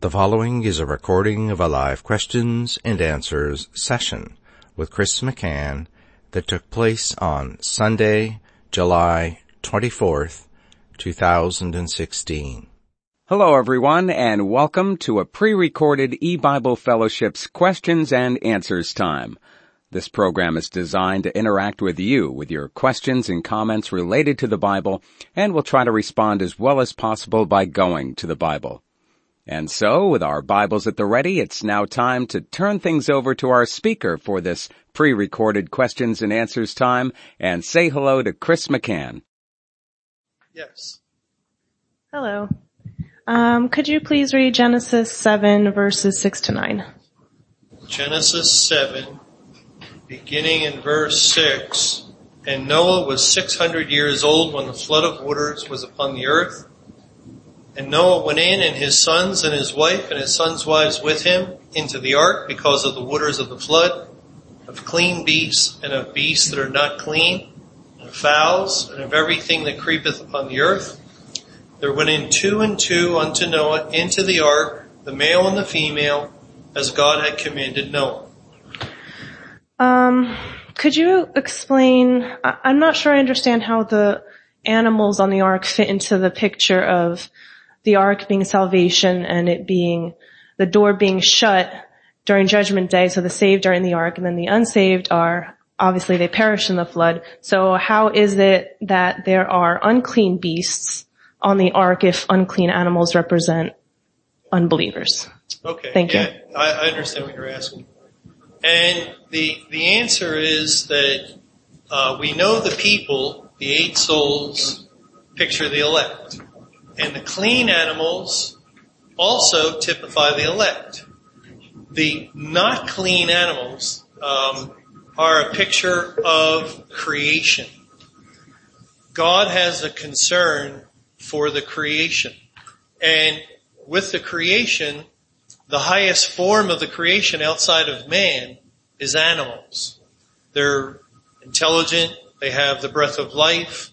The following is a recording of a live questions and answers session with Chris McCann that took place on Sunday, July 24th, 2016. Hello everyone, and welcome to a pre-recorded E-Bible Fellowship's Questions and Answers time. This program is designed to interact with you with your questions and comments related to the Bible, and we'll try to respond as well as possible by going to the Bible. And so, with our Bibles at the ready, it's now time to turn things over to our speaker for this pre-recorded questions and answers time, and say hello to Chris McCann. Yes. Hello. Could you please read Genesis 7, verses 6 to 9? Genesis 7, beginning in verse 6. And Noah was 600 years old when the flood of waters was upon the earth. And Noah went in, and his sons and his wife and his sons' wives with him, into the ark because of the waters of the flood, of clean beasts and of beasts that are not clean, and of fowls and of everything that creepeth upon the earth. There went in 2 and 2 unto Noah into the ark, the male and the female, as God had commanded Noah. Could you explain, I'm not sure I understand how the animals on the ark fit into the picture of the ark being salvation and it being, the door being shut during Judgment Day, so the saved are in the ark, and then the unsaved are, obviously they perish in the flood. So how is it that there are unclean beasts on the ark if unclean animals represent unbelievers? Okay. Thank you. I understand what you're asking. And the answer is that we know the people, the 8 souls, picture the elect. And the clean animals also typify the elect. The not clean animals are a picture of creation. God has a concern for the creation. And with the creation, the highest form of the creation outside of man is animals. They're intelligent. They have the breath of life.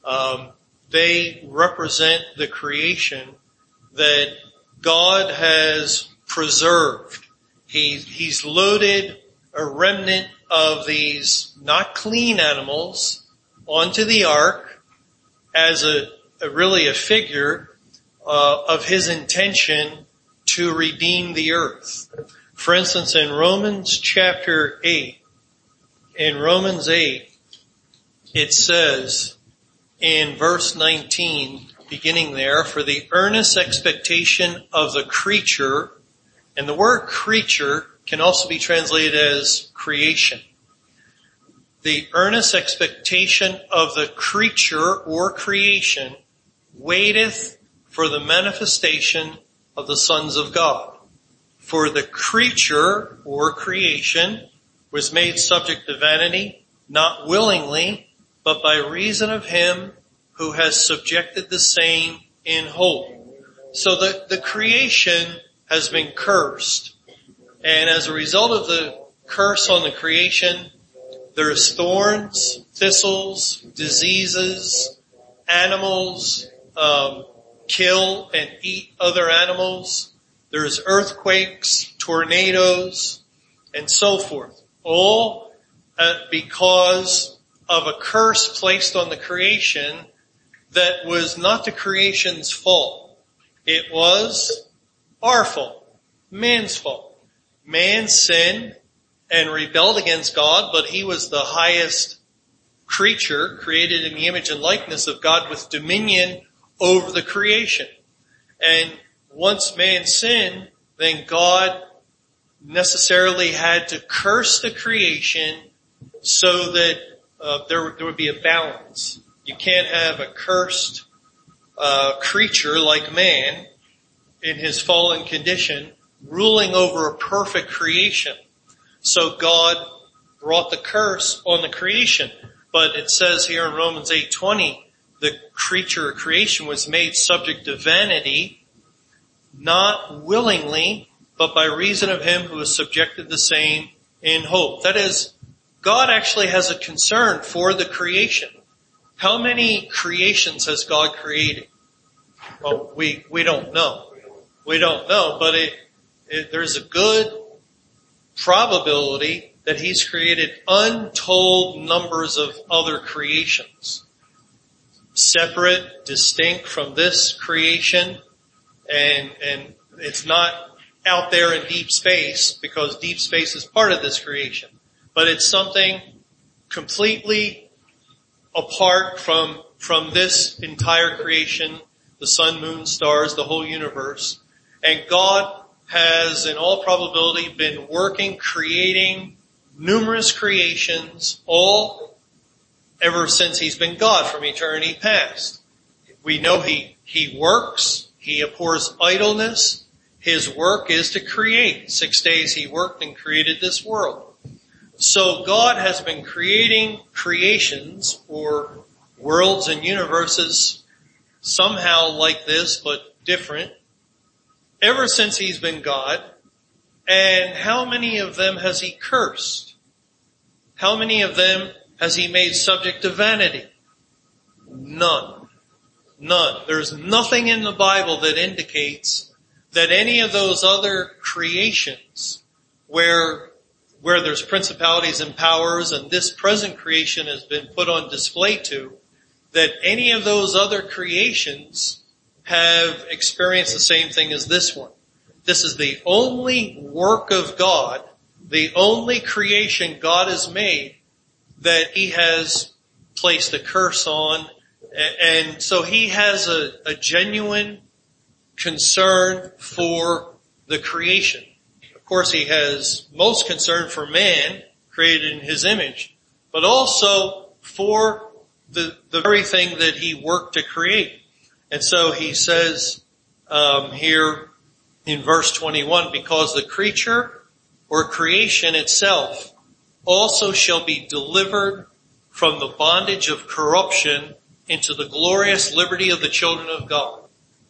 They represent the creation that God has preserved. He's loaded a remnant of these not clean animals onto the ark as really a figure of his intention to redeem the earth. For instance, in Romans chapter 8, in Romans 8, it says in verse 19, beginning there, for the earnest expectation of the creature, and the word creature can also be translated as creation. The earnest expectation of the creature or creation waiteth for the manifestation of the sons of God. For the creature or creation was made subject to vanity, not willingly, but by reason of him who has subjected the same in hope. So the creation has been cursed. And as a result of the curse on the creation, there's thorns, thistles, diseases, animals kill and eat other animals. There's earthquakes, tornadoes, and so forth. All because of a curse placed on the creation that was not the creation's fault. It was our fault, man's fault. Man sinned and rebelled against God, but he was the highest creature created in the image and likeness of God with dominion over the creation. And once man sinned, then God necessarily had to curse the creation so that there would be a balance. You can't have a cursed creature like man in his fallen condition ruling over a perfect creation. So God brought the curse on the creation. But it says here in Romans 8:20, the creature or creation was made subject to vanity, not willingly, but by reason of him who has subjected the same in hope. That is, God actually has a concern for the creation. How many creations has God created? Well, we don't know. We don't know, but there's a good probability that he's created untold numbers of other creations. Separate, distinct from this creation, and it's not out there in deep space, because deep space is part of this creation. But it's something completely apart from this entire creation, the sun, moon, stars, the whole universe. And God has, in all probability, been working, creating numerous creations, all ever since he's been God from eternity past. We know he works, he abhors idleness. His work is to create. 6 days he worked and created this world. So God has been creating creations, or worlds and universes, somehow like this but different, ever since he's been God. And how many of them has he cursed? How many of them has he made subject to vanity? None. None. There's nothing in the Bible that indicates that any of those other creations where there's principalities and powers and this present creation has been put on display to, that any of those other creations have experienced the same thing as this one. This is the only work of God, the only creation God has made that he has placed a curse on. And so he has a genuine concern for the creation. Of course, he has most concern for man, created in his image, but also for the very thing that he worked to create. And so he says here in verse 21, because the creature or creation itself also shall be delivered from the bondage of corruption into the glorious liberty of the children of God.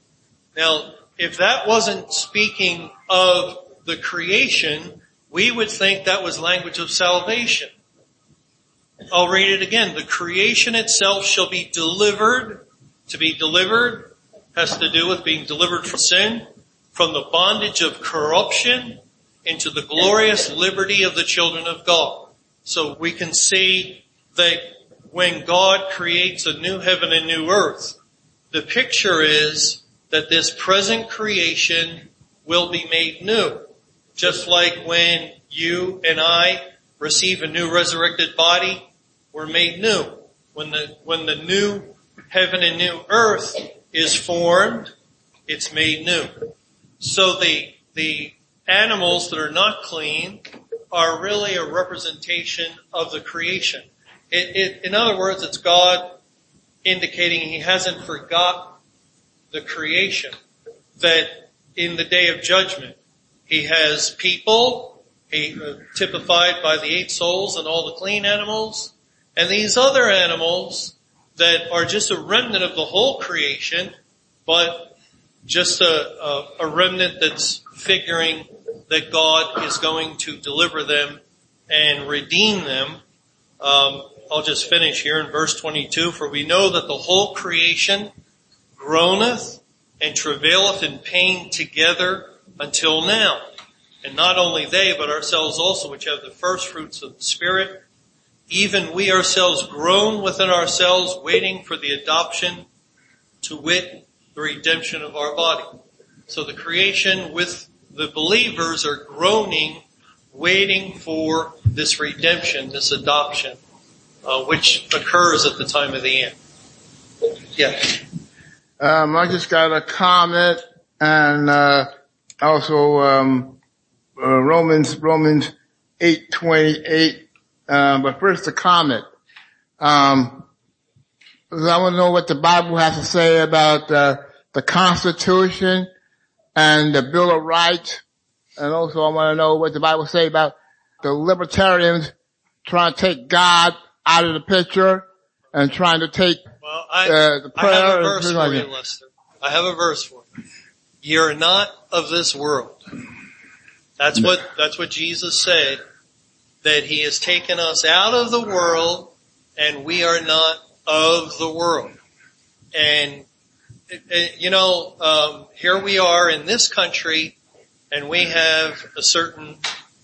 Now, if that wasn't speaking of the creation, we would think that was language of salvation. I'll read it again. The creation itself shall be delivered. To be delivered has to do with being delivered from sin, from the bondage of corruption into the glorious liberty of the children of God. So we can see that when God creates a new heaven and new earth, the picture is that this present creation will be made new. Just like when you and I receive a new resurrected body, we're made new. When the new heaven and new earth is formed, it's made new. So the animals that are not clean are really a representation of the creation. In other words, it's God indicating he hasn't forgotten the creation, that in the day of judgment, he has people, typified by the 8 souls and all the clean animals, and these other animals that are just a remnant of the whole creation, but just a remnant that's figuring that God is going to deliver them and redeem them. I'll just finish here in verse 22. For we know that the whole creation groaneth and travaileth in pain together until now. And not only they, but ourselves also, which have the first fruits of the Spirit, even we ourselves groan within ourselves, waiting for the adoption, to wit, the redemption of our body. So the creation with the believers are groaning, waiting for this redemption, this adoption, which occurs at the time of the end. Yes. I just got a comment, and also Romans 8:28. But first the comment. I want to know what the Bible has to say about the Constitution and the Bill of Rights. And also I want to know what the Bible says about the libertarians trying to take God out of the picture and trying to take the prayer. I have a verse for you, Lester. I have a verse for you. You're not of this world. That's what Jesus said, that he has taken us out of the world and we are not of the world. And here we are in this country, and we have a certain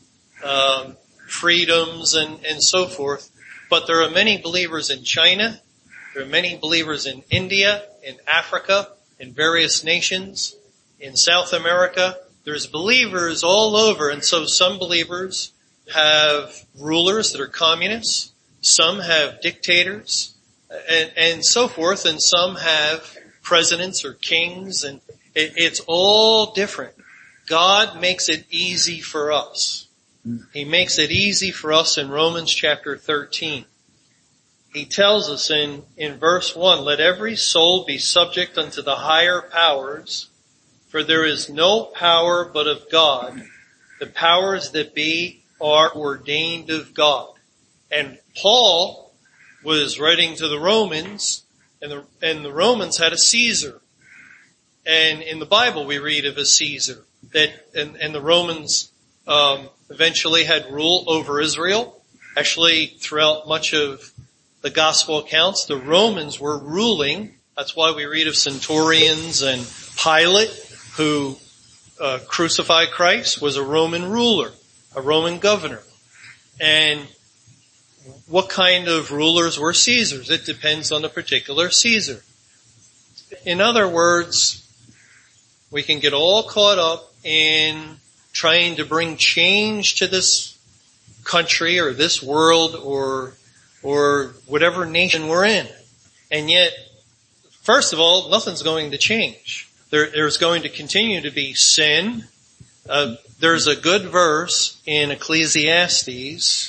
freedoms and so forth. But there are many believers in China. There are many believers in India, in Africa, in various nations, in South America. There's believers all over, and so some believers have rulers that are communists, some have dictators, and so forth, and some have presidents or kings, and it's all different. God makes it easy for us. He makes it easy for us in Romans chapter 13. He tells us in verse 1, let every soul be subject unto the higher powers, for there is no power but of God. The powers that be are ordained of God. And Paul was writing to the Romans, and the Romans had a Caesar. And in the Bible we read of a Caesar and the Romans eventually had rule over Israel. Actually, throughout much of the gospel accounts, the Romans were ruling. That's why we read of centurions, and Pilate, who crucified Christ, was a Roman ruler, a Roman governor. And what kind of rulers were Caesars? It depends on the particular Caesar. In other words, we can get all caught up in trying to bring change to this country or this world or whatever nation we're in. And yet, first of all, nothing's going to change. There's going to continue to be sin. There's a good verse in Ecclesiastes.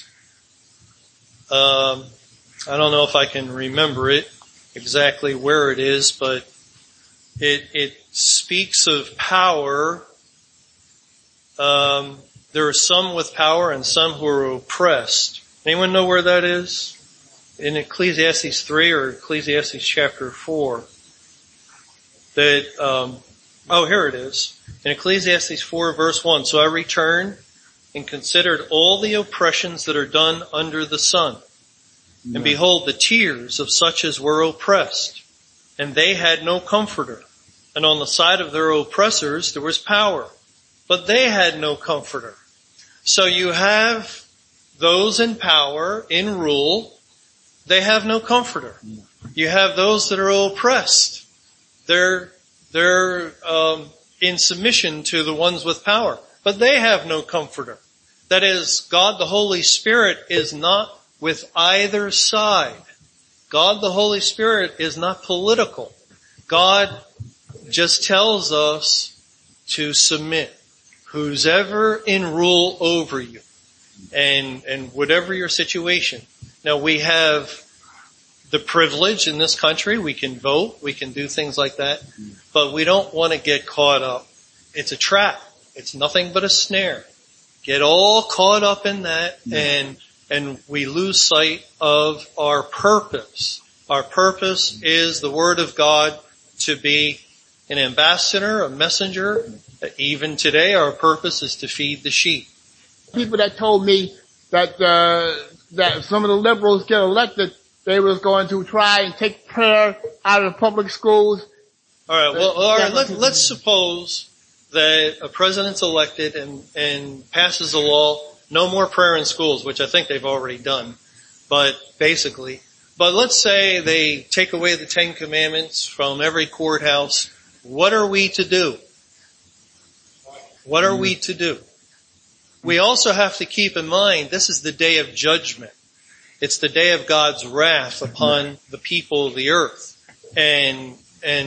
I don't know if I can remember it exactly where it is, but it speaks of power. There are some with power and some who are oppressed. Anyone know where that is? In Ecclesiastes 3 or Ecclesiastes chapter 4. Here it is. In Ecclesiastes 4 verse 1. So I returned and considered all the oppressions that are done under the sun. And behold, the tears of such as were oppressed. And they had no comforter. And on the side of their oppressors there was power. But they had no comforter. So you have those in power, in rule. They have no comforter. You have those that are oppressed. They're in submission to the ones with power. But they have no comforter. That is, God the Holy Spirit is not with either side. God the Holy Spirit is not political. God just tells us to submit. Who's ever in rule over you. And whatever your situation. Now we have the privilege in this country. We can vote. We can do things like that. But we don't want to get caught up. It's a trap. It's nothing but a snare. Get all caught up in that and we lose sight of our purpose. Our purpose is the Word of God, to be an ambassador, a messenger. Even today our purpose is to feed the sheep. People that told me that some of the liberals get elected, they was going to try and take prayer out of the public schools. Let's suppose that a president's elected and passes a law, no more prayer in schools, which I think they've already done, but let's say they take away the 10 Commandments from every courthouse. What are we to do? What are we to do? We also have to keep in mind this is the day of judgment. It's the day of God's wrath upon the people of the earth. And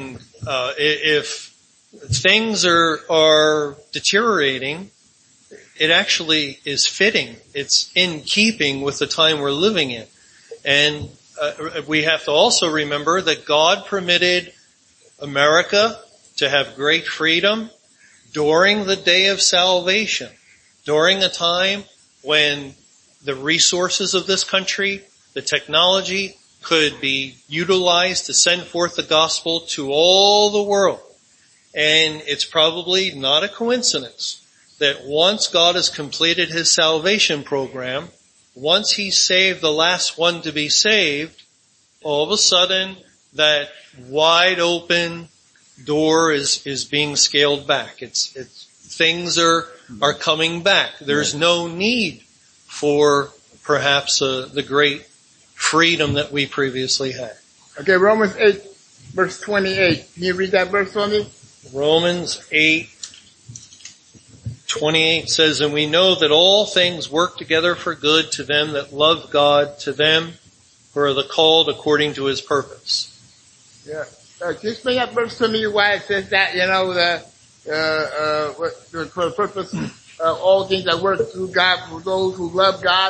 if things are deteriorating, it actually is fitting. It's in keeping with the time we're living in. And we have to also remember that God permitted America to have great freedom during the day of salvation, during a time when the resources of this country, the technology, could be utilized to send forth the gospel to all the world. And it's probably not a coincidence that once God has completed his salvation program, once he saved the last one to be saved, all of a sudden that wide open door is being scaled back. Things are coming back. There's no need for perhaps the great freedom that we previously had. Okay, Romans 8, verse 28. Can you read that verse for me? Romans 8:28 says, "And we know that all things work together for good to them that love God, to them who are the called according to his purpose." Yeah. Just bring that verse to me why it says that, for the purpose, all things that work through God for those who love God.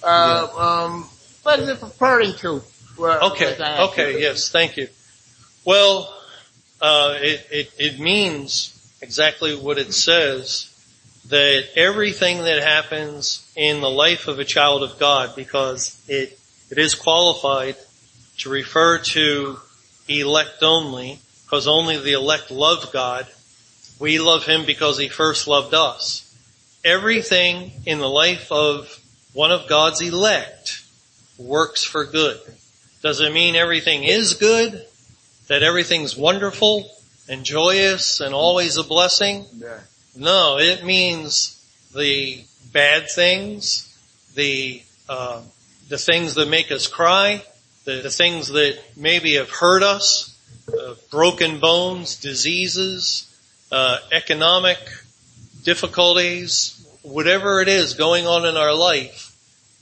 What is it referring to? Okay, yes, thank you. Well, it means exactly what it says, that everything that happens in the life of a child of God, because it is qualified to refer to elect only, because only the elect love God. We love him because he first loved us. Everything in the life of one of God's elect works for good. Does it mean everything is good? That everything's wonderful and joyous and always a blessing? Yeah. No, it means the bad things, the things that make us cry, the things that maybe have hurt us, broken bones, diseases, economic difficulties, whatever it is going on in our life,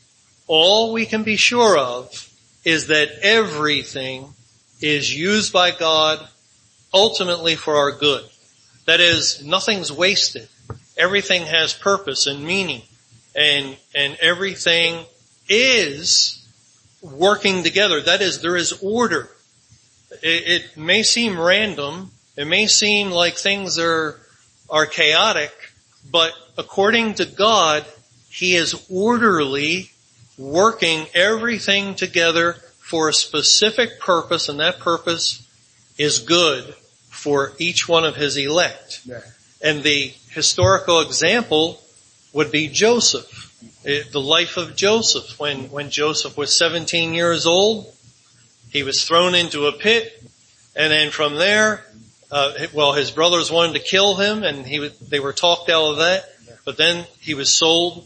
all we can be sure of is that everything is used by God ultimately for our good. That is, nothing's wasted. Everything has purpose and meaning, and everything is working together. That is, there is order. It may seem random. It may seem like things are chaotic, but according to God, he is orderly, working everything together for a specific purpose, and that purpose is good for each one of his elect. Yeah. And the historical example would be Joseph. The life of Joseph. When Joseph was 17 years old, he was thrown into a pit, and then from there, his brothers wanted to kill him, and they were talked out of that. But then he was sold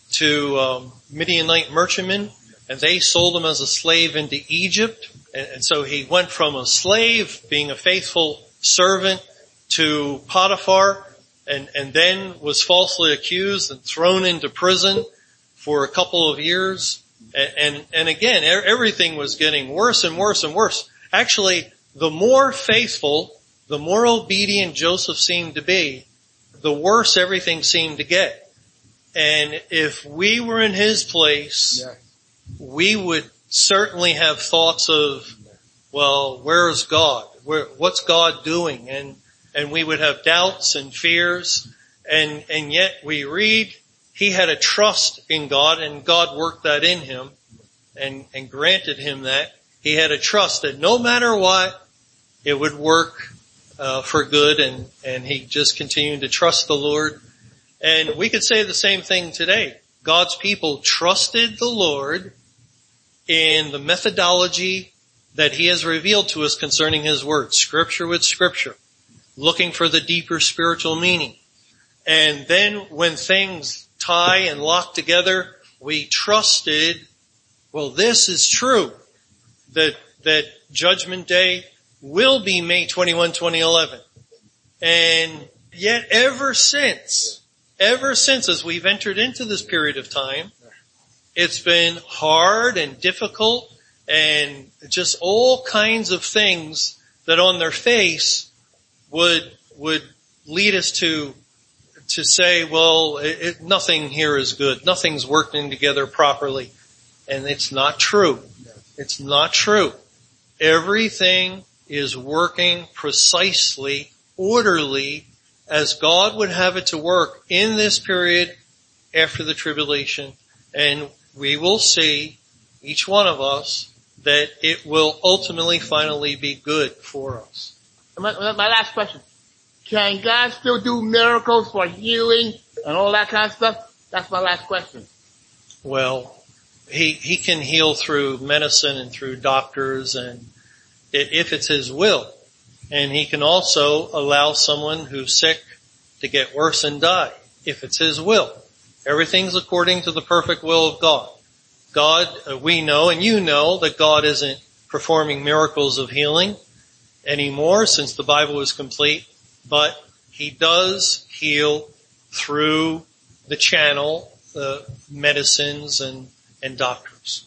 to Midianite merchantmen, and they sold him as a slave into Egypt. And so he went from a slave, being a faithful servant, to Potiphar, and then was falsely accused and thrown into prison for a couple of years. And again, everything was getting worse and worse and worse. Actually, the more faithful, the more obedient Joseph seemed to be, the worse everything seemed to get. And if we were in his place, we would certainly have thoughts of, well, where's God? What's God doing? And we would have doubts and fears. And yet we read he had a trust in God, and God worked that in him and granted him that. He had a trust that no matter what, it would work for good, and he just continued to trust the Lord. And we could say the same thing today. God's people trusted the Lord in the methodology that he has revealed to us concerning his word, scripture with scripture, looking for the deeper spiritual meaning. And then when things tie and lock together, we trusted, well, this is true, that Judgment Day will be May 21, 2011. And yet ever since as we've entered into this period of time, it's been hard and difficult and just all kinds of things that on their face would lead us to say, well, nothing here is good. Nothing's working together properly. And it's not true. It's not true. Everything is working precisely, orderly, as God would have it to work in this period after the tribulation. And we will see, each one of us, that it will ultimately, finally be good for us. My last question. Can God still do miracles for healing and all that kind of stuff? That's my last question. Well, he can heal through medicine and through doctors, and if it's his will. And he can also allow someone who's sick to get worse and die, if it's his will. Everything's according to the perfect will of God. God, we know, and you know, that God isn't performing miracles of healing anymore since the Bible is complete, but he does heal through the channel, the medicines and doctors.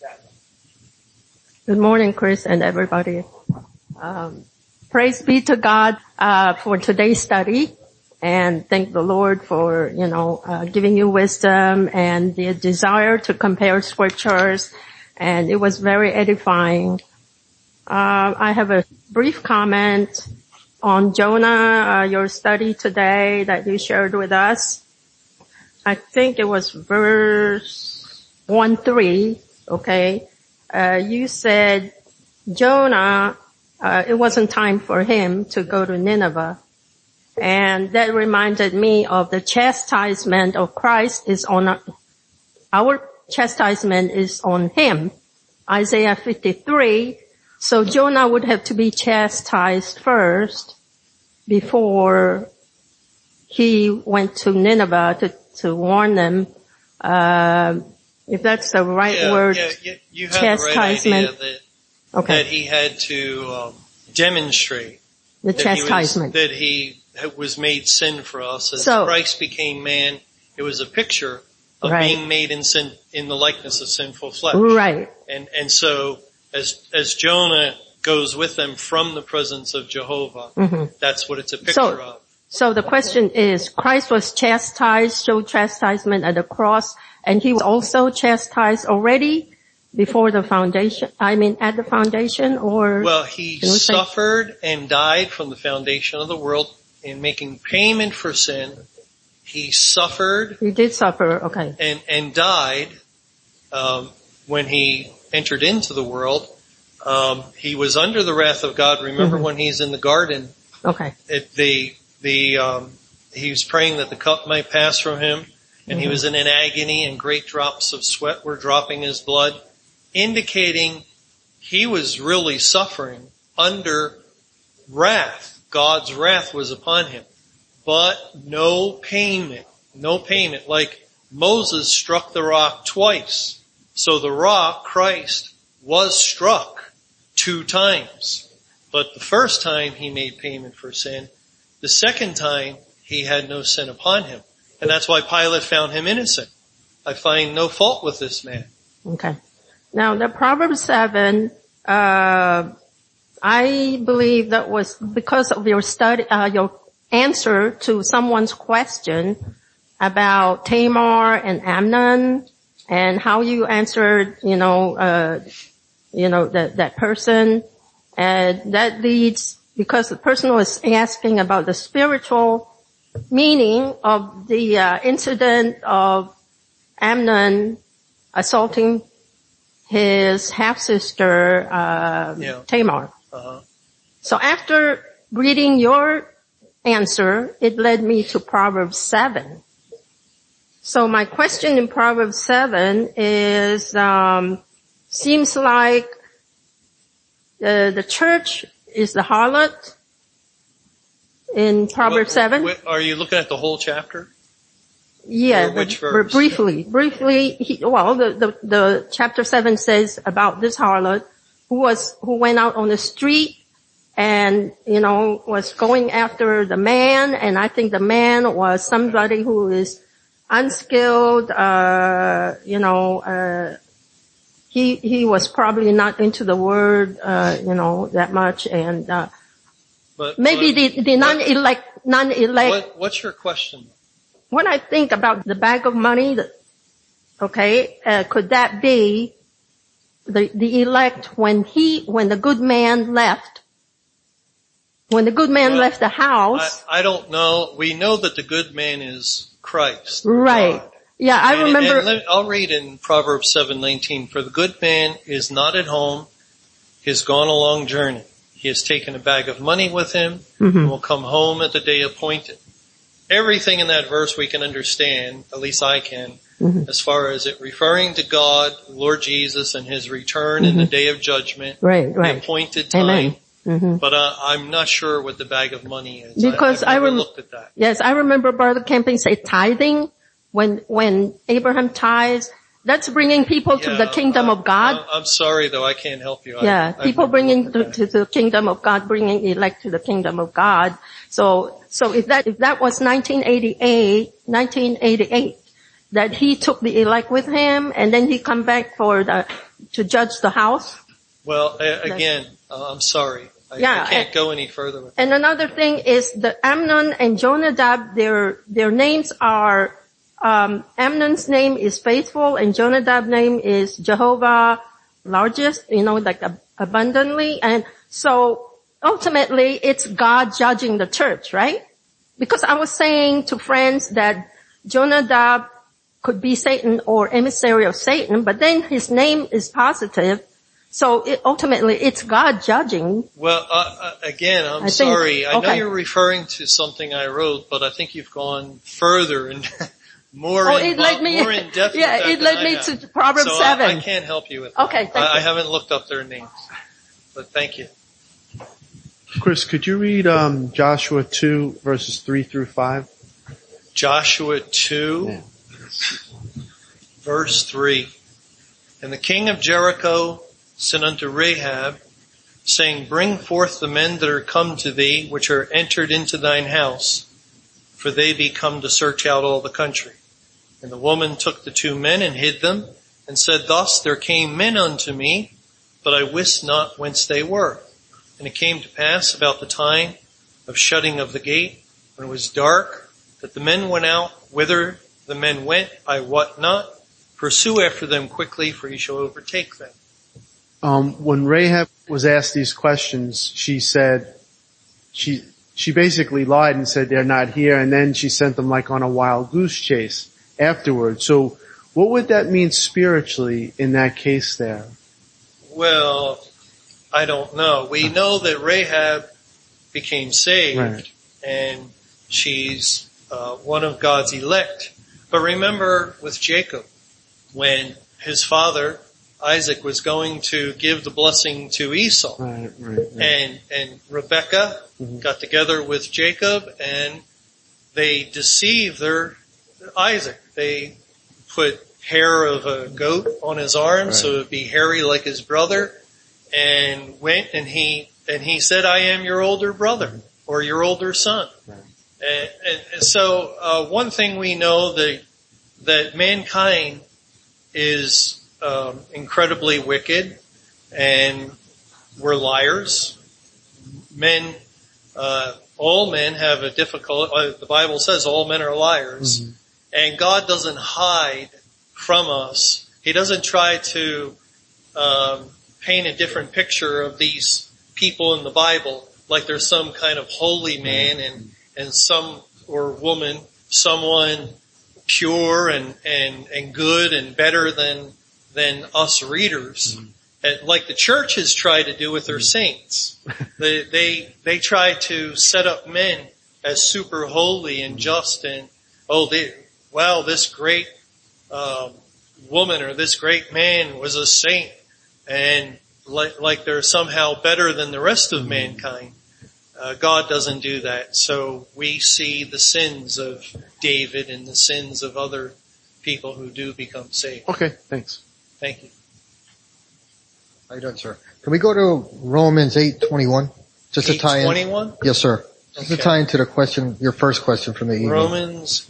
Good morning, Chris and everybody. Praise be to God for today's study, and thank the Lord for, giving you wisdom and the desire to compare scriptures, and it was very edifying. I have a brief comment on Jonah, your study today that you shared with us. I think it was verse 1-3, okay? You said Jonah, it wasn't time for him to go to Nineveh. And that reminded me of the chastisement of Christ is on our chastisement is on him. Isaiah 53. So Jonah would have to be chastised first before he went to Nineveh to warn them. If that's the right word, you have chastisement. The right idea that he had to demonstrate the chastisement. That he was made sin for us. As Christ became man, it was a picture of being made in sin, in the likeness of sinful flesh. Right. And so as Jonah goes with them from the presence of Jehovah, that's what it's a picture of. So the question is, Christ was chastised, showed chastisement at the cross, and he was also chastised already before the foundation, at the foundation, or? Well, he suffered and died from the foundation of the world in making payment for sin. He suffered. He did suffer, okay. And died, when he entered into the world. He was under the wrath of God. Remember when he's in the garden? Okay. He was praying that the cup might pass from him, and he was in an agony, and great drops of sweat were dropping his blood, indicating he was really suffering under wrath. God's wrath was upon him. But no payment. Like Moses struck the rock twice. So the rock, Christ, was struck 2 times. But the first time he made payment for sin. The second time he had no sin upon him. And that's why Pilate found him innocent. I find no fault with this man. Okay. Now the Proverbs 7, I believe that was because of your study, your answer to someone's question about Tamar and Amnon and how you answered, that person. And that leads, because the person was asking about the spiritual meaning of the incident of Amnon assaulting his half-sister, Tamar. So after reading your answer, it led me to Proverbs 7. So my question in Proverbs 7 is, seems like the church is the harlot in Proverbs 7. Are you looking at the whole chapter? Yeah, which verse? Briefly, the chapter 7 says about this harlot who went out on the street and, was going after the man, and I think the man was somebody who is unskilled, he was probably not into the word, that much, and, maybe the non-elect. What's your question? When I think about the bag of money, could that be the elect when the good man left? When the good man left the house. I don't know. We know that the good man is Christ. Right. God. Yeah, I remember. I'll read in Proverbs 7:19. For the good man is not at home. He has gone a long journey. He has taken a bag of money with him and will come home at the day appointed. Everything in that verse we can understand, at least I can, as far as it referring to God, Lord Jesus, and his return in the day of judgment, the appointed time. But I'm not sure what the bag of money is. Because I've never looked at that. Yes, I remember Brother Camping say tithing. When Abraham tithes, that's bringing people to the kingdom of God. I'm sorry though, I can't help you. People bringing to the kingdom of God, bringing elect to the kingdom of God. So if that was 1988, that he took the elect with him and then he come back to judge the house. Well, again, I'm sorry. I can't go any further with that. And another thing is the Amnon and Jonadab, their names are, Amnon's name is Faithful and Jonadab's name is Jehovah Largest, like abundantly. And so ultimately it's God judging the church, right? Because I was saying to friends that Jonadab could be Satan or emissary of Satan, but then his name is positive. So ultimately it's God judging. Well, again, I'm sorry. I know you're referring to something I wrote, but I think you've gone further and more in depth. Yeah, it led me to Proverbs 7. I can't help you with that. Okay, thank you. I haven't looked up their names, but thank you. Chris, could you read Joshua 2 verses 3 through 5? Joshua 2, verse 3. And the king of Jericho sent unto Rahab, saying, Bring forth the men that are come to thee, which are entered into thine house, for they be come to search out all the country. And the woman took the 2 men and hid them, and said, Thus there came men unto me, but I wist not whence they were. And it came to pass about the time of shutting of the gate, when it was dark, that the men went out. Whither the men went, I wot not. Pursue after them quickly, for ye shall overtake them. When Rahab was asked these questions, she said, she basically lied and said they're not here, and then she sent them on a wild goose chase afterwards. So what would that mean spiritually in that case there? Well, I don't know. We know that Rahab became saved, right, and she's one of God's elect. But remember with Jacob, when his father Isaac was going to give the blessing to Esau. Right. And Rebekah got together with Jacob and they deceived Isaac. They put hair of a goat on his arm so it would be hairy like his brother, and went and he said, I am your older brother or your older son. Right. And so one thing we know that mankind is incredibly wicked, and we're liars. All men have a difficult, the Bible says all men are liars, and God doesn't hide from us. He doesn't try to paint a different picture of these people in the Bible like there's some kind of holy man and some, or woman, someone pure and good and better than us readers, like the church has tried to do with their saints. They try to set up men as super holy and just, and this great woman or this great man was a saint, and like they're somehow better than the rest of mankind. God doesn't do that. So we see the sins of David and the sins of other people who do become saved. Okay, thanks. Thank you. How you doing, sir? Can we go to Romans 8:21? Just to tie in. 8:21? Yes, sir. Just to tie into the question, your first question from the evening. Romans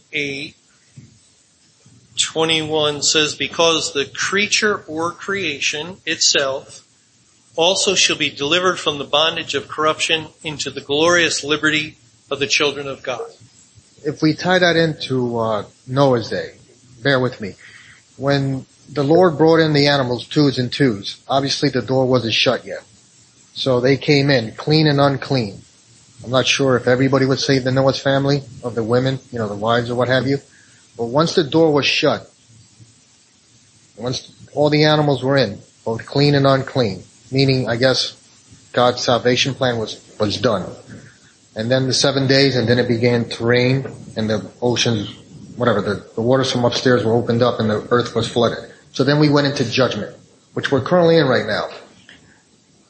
8:21 says, because the creature or creation itself also shall be delivered from the bondage of corruption into the glorious liberty of the children of God. If we tie that into Noah's day, bear with me. When the Lord brought in the animals, 2s and 2s, obviously the door wasn't shut yet. So they came in, clean and unclean. I'm not sure if everybody was saved in Noah's family, of the women, the wives or what have you. But once the door was shut, once all the animals were in, both clean and unclean, meaning, I guess, God's salvation plan was done. And then the 7 days, and then it began to rain, and the oceans, the waters from upstairs were opened up, and the earth was flooded. So then we went into judgment, which we're currently in right now.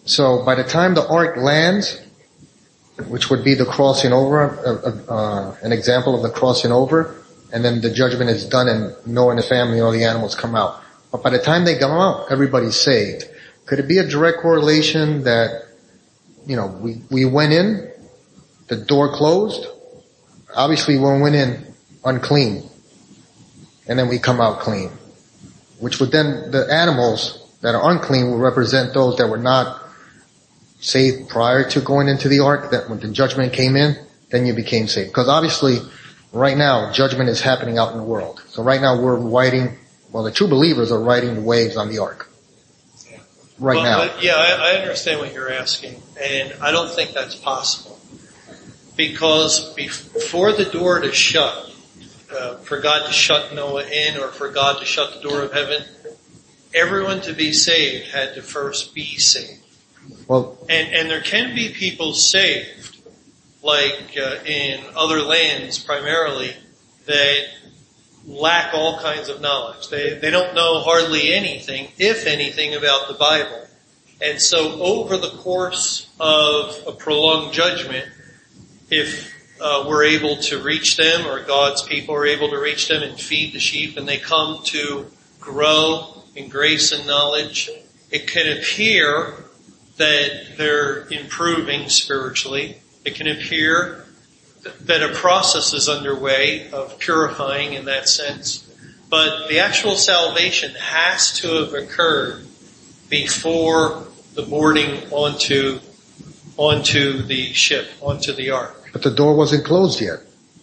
So by the time the ark lands, which would be the crossing over, an example of the crossing over, and then the judgment is done and Noah and the family, all the animals come out. But by the time they come out, everybody's saved. Could it be a direct correlation that, we went in, the door closed, obviously we went in unclean, and then we come out clean, which would then, the animals that are unclean will represent those that were not saved prior to going into the ark, that when the judgment came in, then you became saved. Because obviously, right now, judgment is happening out in the world. So right now we're the true believers are riding the waves on the ark. Right now. Yeah, I understand what you're asking, and I don't think that's possible. Because before the door to shut, for God to shut Noah in or for God to shut the door of heaven, everyone to be saved had to first be saved. Well, and there can be people saved, like in other lands primarily, that lack all kinds of knowledge. They don't know hardly anything, if anything, about the Bible. And so over the course of a prolonged judgment, if we're able to reach them, or God's people are able to reach them and feed the sheep, and they come to grow in grace and knowledge, it can appear that they're improving spiritually. It can appear that a process is underway of purifying in that sense. But the actual salvation has to have occurred before the boarding onto the ship, onto the ark. But the door wasn't closed yet.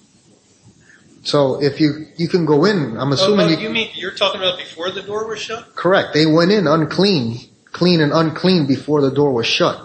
So if you can go in, I'm assuming you mean you're talking about before the door was shut? Correct. They went in clean and unclean before the door was shut.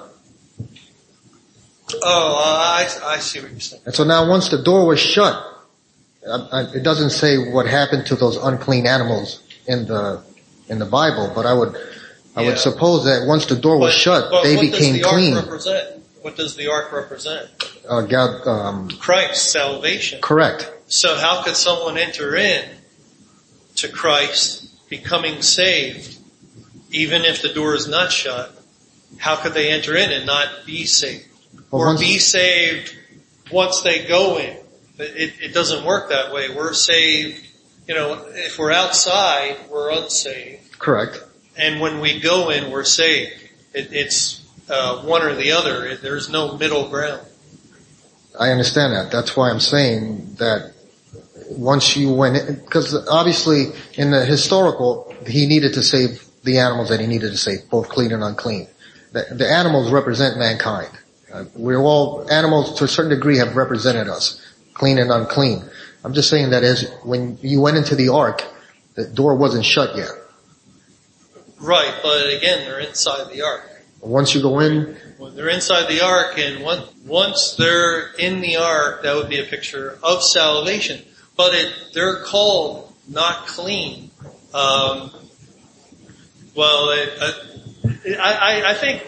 I see what you're saying. And so now once the door was shut, it doesn't say what happened to those unclean animals in the Bible, but I would suppose that once the door was shut, they became clean. What does the ark represent? Christ, salvation. Correct. So how could someone enter in to Christ, becoming saved, even if the door is not shut? How could they enter in and not be saved? Or be saved once they go in? It doesn't work that way. We're saved, if we're outside, we're unsaved. Correct. And when we go in, we're saved. It's one or the other. There's no middle ground. I understand that. That's why I'm saying that once you went in, because obviously in the historical, he needed to save the animals that he needed to save, both clean and unclean. The animals represent mankind. We're all, animals to a certain degree have represented us, clean and unclean. I'm just saying that when you went into the ark, the door wasn't shut yet. Right, but again, they're inside the ark. Once you go in, when they're inside the ark, and once they're in the ark, that would be a picture of salvation. But they're called not clean. I think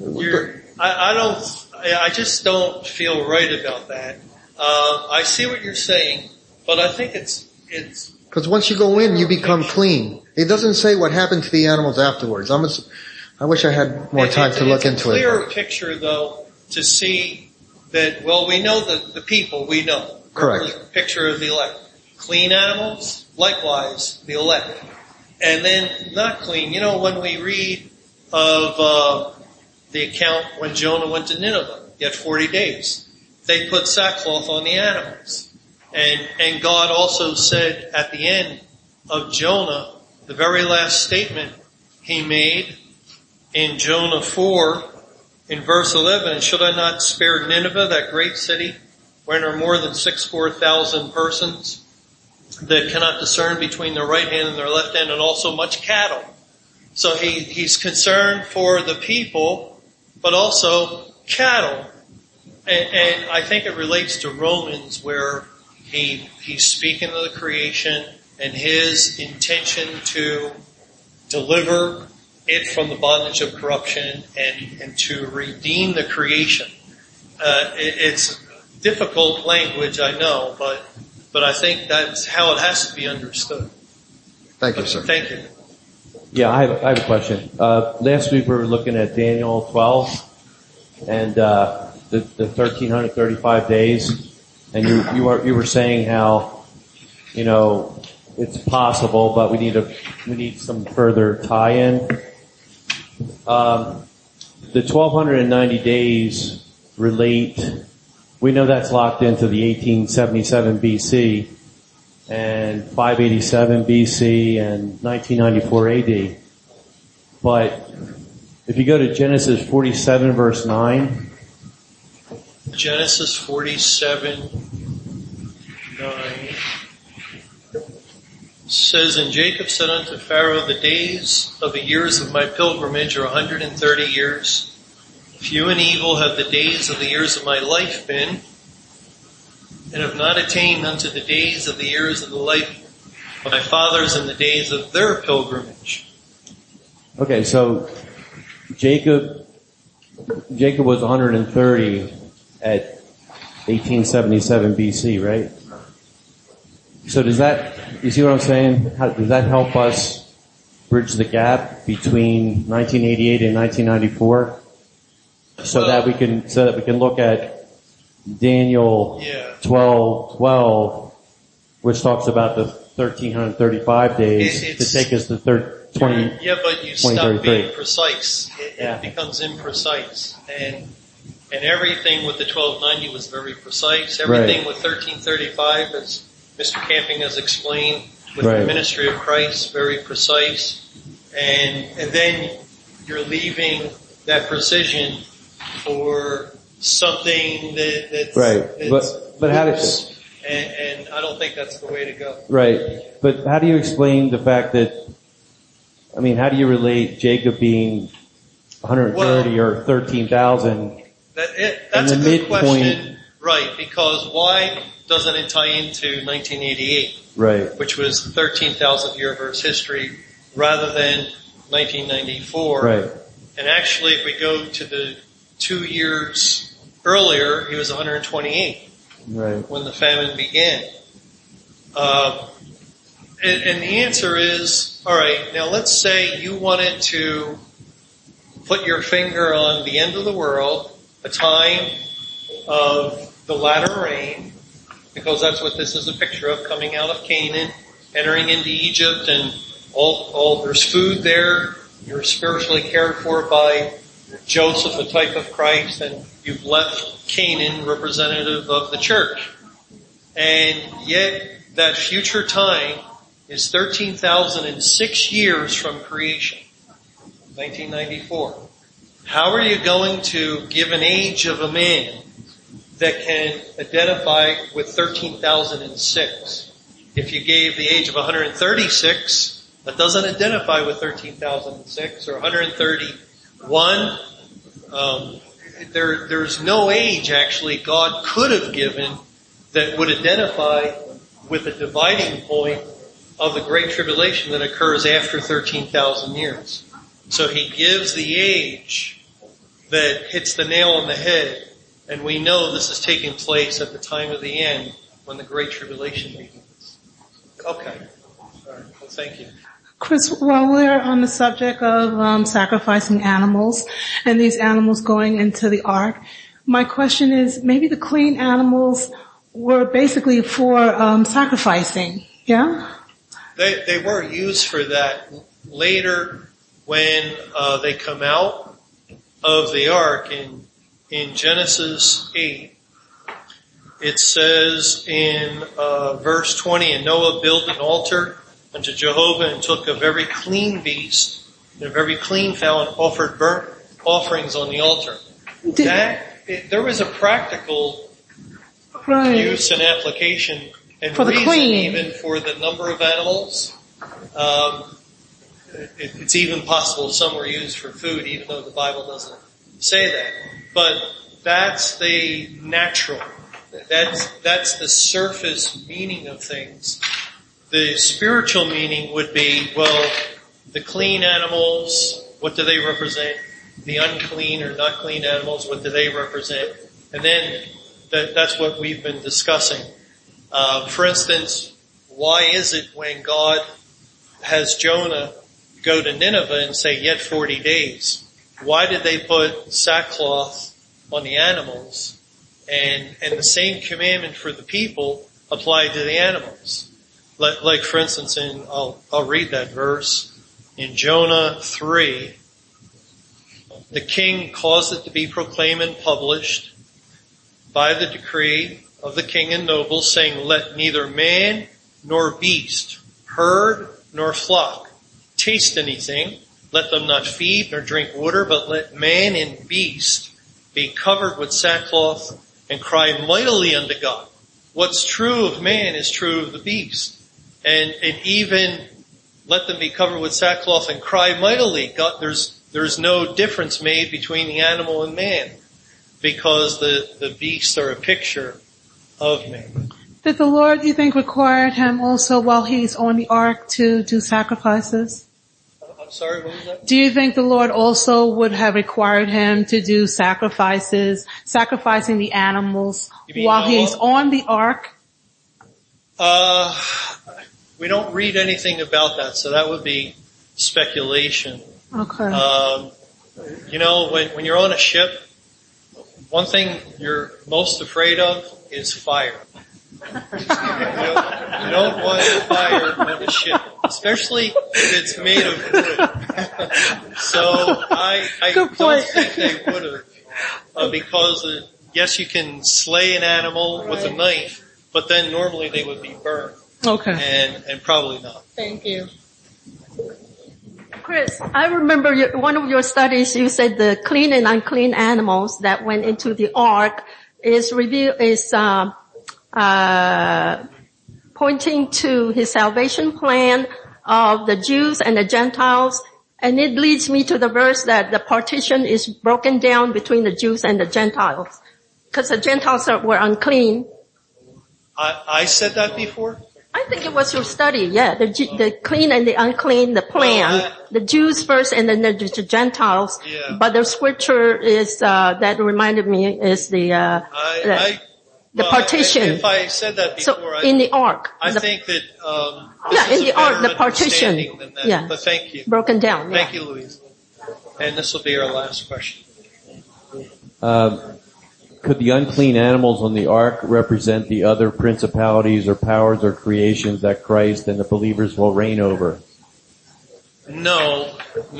I just don't feel right about that. I see what you're saying, but I think it's because once you go in, you become clean. It doesn't say what happened to the animals afterwards. I wish I had more time to look into it. It's a clearer picture, though, to see that, we know the people, we know. Correct. Picture of the elect. Clean animals, likewise, the elect. And then not clean. When we read of the account when Jonah went to Nineveh, yet 40 days, they put sackcloth on the animals. And God also said at the end of Jonah, the very last statement he made in Jonah 4, in verse 11, should I not spare Nineveh, that great city, where there are more than 64,000 persons that cannot discern between their right hand and their left hand, and also much cattle. So he's concerned for the people, but also cattle. And I think it relates to Romans, where he's speaking of the creation and his intention to deliver it from the bondage of corruption and to redeem the creation. It's difficult language, I know, but I think that's how it has to be understood. Thank you, sir. Thank you. Yeah, I have a question. Last week we were looking at Daniel 12 and the 1335 days, and you were saying how, you know, it's possible, but we need some further tie-in. The 1290 days relate. We know that's locked into the 1877 BC and 587 BC and 1994 AD. But if you go to Genesis 47 verse 9. Genesis 47, 9 says, And Jacob said unto Pharaoh, The days of the years of my pilgrimage are 130 years. Few and evil have the days of the years of my life been, and have not attained unto the days of the years of the life of my fathers in the days of their pilgrimage. Okay, so Jacob was 130 at 1877 BC, right? So does that, you see what I'm saying? Does that help us bridge the gap between 1988 and 1994? So that we can look at Daniel 12:12, which talks about the 1335 days to take us to 20. Yeah, but you stop being precise. It becomes imprecise, and everything with the 1290 was very precise. Everything with 1335, as Mr. Camping has explained, with the ministry of Christ, very precise, and then you're leaving that precision for something that's right. But how does and I don't think that's the way to go. Right. But how do you explain the fact that, I mean, how do you relate Jacob being 130 or 13,000? That's a good question. Right, because why doesn't it tie into 1988? Right. Which was 13,000th year of Earth's history rather than 1994. Right. And actually if we go to the 2 years earlier, he was 128. Right. When the famine began. And the answer is, alright, now let's say you wanted to put your finger on the end of the world, a time of the latter rain, because that's what this is a picture of, coming out of Canaan, entering into Egypt, and all there's food there, you're spiritually cared for by Joseph, a type of Christ, and you've left Canaan, representative of the church. And yet, that future time is 13,006 years from creation, 1994. How are you going to give an age of a man that can identify with 13,006? If you gave the age of 136, that doesn't identify with 13,006, or 131, there's no age actually God could have given that would identify with the dividing point of the Great Tribulation that occurs after 13,000 years. So he gives the age that hits the nail on the head, and we know this is taking place at the time of the end when the Great Tribulation begins. Okay. All right. Well, thank you. Chris, while we're on the subject of sacrificing animals and these animals going into the ark, my question is, maybe the clean animals were basically for sacrificing, yeah? They were used for that. Later, when they come out of the ark in Genesis 8, it says in verse 20, And Noah built an altar unto Jehovah, and took of every clean beast and of every clean fowl, and offered burnt offerings on the altar. There was a practical use and application and for reason clean. Even for the number of animals. It's even possible some were used for food, even though the Bible doesn't say that. But that's the natural. That's the surface meaning of things. The spiritual meaning would be, well, the clean animals, what do they represent? The unclean or not clean animals, what do they represent? And then that's what we've been discussing. For instance, why is it when God has Jonah go to Nineveh and say, yet 40 days. Why did they put sackcloth on the animals? And the same commandment for the people applied to the animals. Like for instance, I'll read that verse. In Jonah 3, the king caused it to be proclaimed and published by the decree of the king and nobles, saying, let neither man nor beast, herd nor flock, taste anything. Let them not feed nor drink water, but let man and beast be covered with sackcloth and cry mightily unto God. What's true of man is true of the beast. And even let them be covered with sackcloth and cry mightily. God, there's no difference made between the animal and man, because the beasts are a picture of man. Did the Lord, you think, required him also while he's on the ark to do sacrifices? I'm sorry, what was that? Do you think the Lord also would have required him to do sacrifices, sacrificing the animals while he's on the ark? We don't read anything about that, so that would be speculation. Okay. When you're on a ship, one thing you're most afraid of is fire. You don't want fire on a ship, especially if it's made of wood. So I don't think they would have, because yes, you can slay an animal with a knife, but then normally they would be burned. Okay. And probably not. Thank you. Chris, I remember one of your studies, you said the clean and unclean animals that went into the ark is pointing to his salvation plan of the Jews and the Gentiles. And it leads me to the verse that the partition is broken down between the Jews and the Gentiles, because the Gentiles were unclean. I said that before? I think it was your study, yeah. The clean and the unclean, the plan. The Jews first and then the Gentiles. Yeah. But the scripture is, that reminded me is the partition. If I said that before, so in the ark. I think that, in the ark, the partition. Than that. Yeah. But thank you. Broken down, yeah. Thank you, Louise. And this will be our last question. Could the unclean animals on the ark represent the other principalities or powers or creations that Christ and the believers will reign over? No.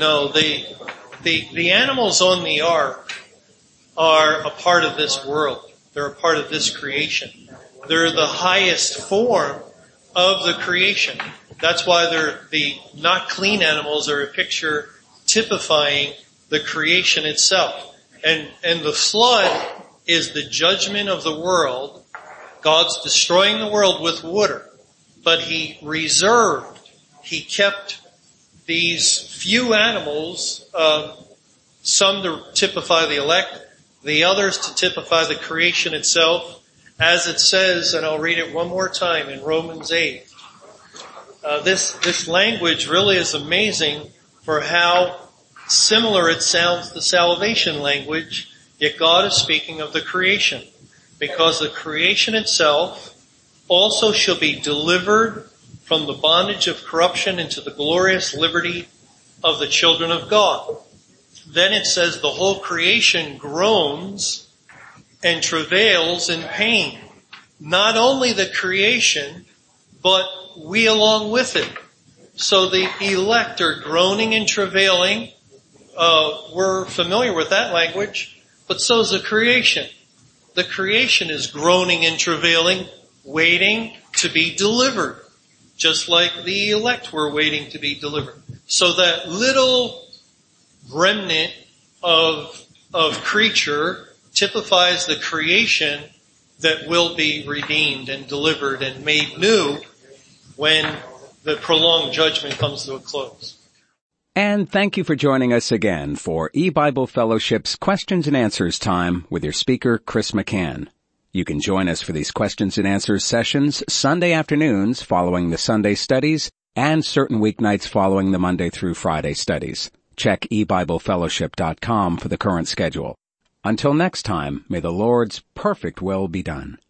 The animals on the ark are a part of this world. They're a part of this creation. They're the highest form of the creation. That's why the not clean animals are a picture typifying the creation itself. And the flood is the judgment of the world. God's destroying the world with water, but he kept these few animals, some to typify the elect, the others to typify the creation itself, as it says, and I'll read it one more time in Romans 8. This language really is amazing for how similar it sounds to salvation language. Yet God is speaking of the creation, because the creation itself also shall be delivered from the bondage of corruption into the glorious liberty of the children of God. Then it says the whole creation groans and travails in pain. Not only the creation, but we along with it. So the elect are groaning and travailing. We're familiar with that language. But so is the creation. The creation is groaning and travailing, waiting to be delivered. Just like the elect were waiting to be delivered. So that little remnant of creature typifies the creation that will be redeemed and delivered and made new when the prolonged judgment comes to a close. And thank you for joining us again for E-Bible Fellowship's Questions and Answers time with your speaker, Chris McCann. You can join us for these questions and answers sessions Sunday afternoons following the Sunday studies and certain weeknights following the Monday through Friday studies. Check ebiblefellowship.com for the current schedule. Until next time, may the Lord's perfect will be done.